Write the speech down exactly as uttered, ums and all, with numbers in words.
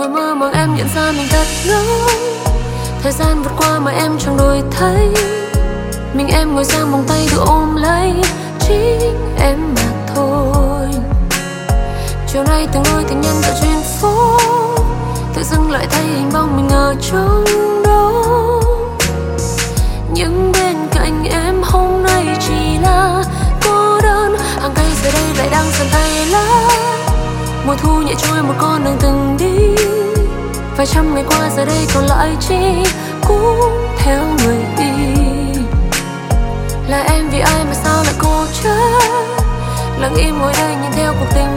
ngồi mơ màng em nhận ra mình thật ngốc. Thời gian vượt qua mà em chẳng đổi thay. Mình em ngồi sang vòng tay tự ôm lấy chính em mà thôi. Chiều nay từng đôi tình nhân dạo trên phố, tự dưng lại thấy hình bóng mình ở trong đó. Nhưng bên cạnh em hôm nay chỉ là cô đơn. Hàng cây giờ đây lại đang dần thay lá. Mùa thu nhẹ trôi một con đường từng đi. Vài trăm ngày qua giờ đây còn lại chi cũng theo người đi. Là em vì ai mà sao lại cô chết. Lặng im ngồi đây nhìn theo cuộc tình